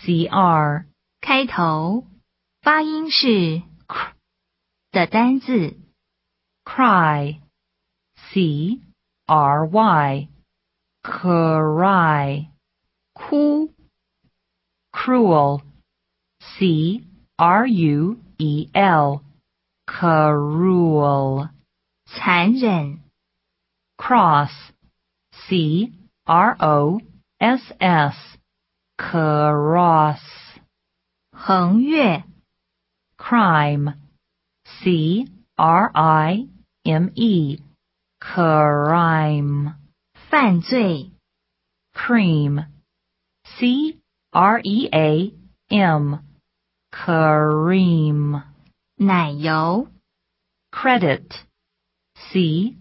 cr 开头发音是 cr 的单字 cry cry cry 哭 cruel cruel cruel 残忍 cross cross cross 横越 crime crime crime 犯罪 cream cream cream 奶油 credit credit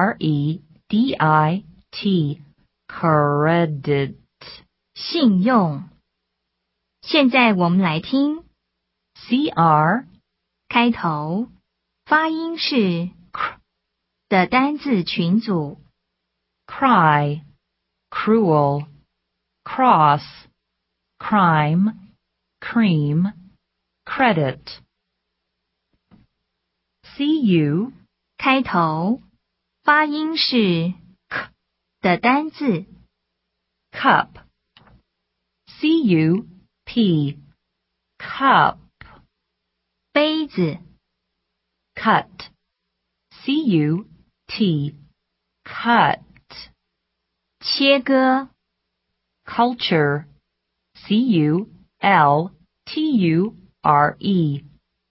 credit 信用。现在我们来听 cr 开头发音是 cr 的单字群组 cry cruel cross crime cream credit cu 开头发音是 k 的单字 cup cup cup 杯子 cut cut cut 切割 culture culture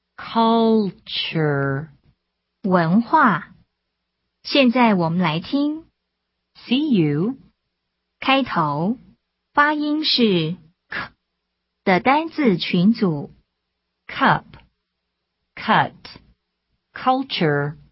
culture 文化。现在我们来听 cu 开头发音是 k 的单字群组 cup cut culture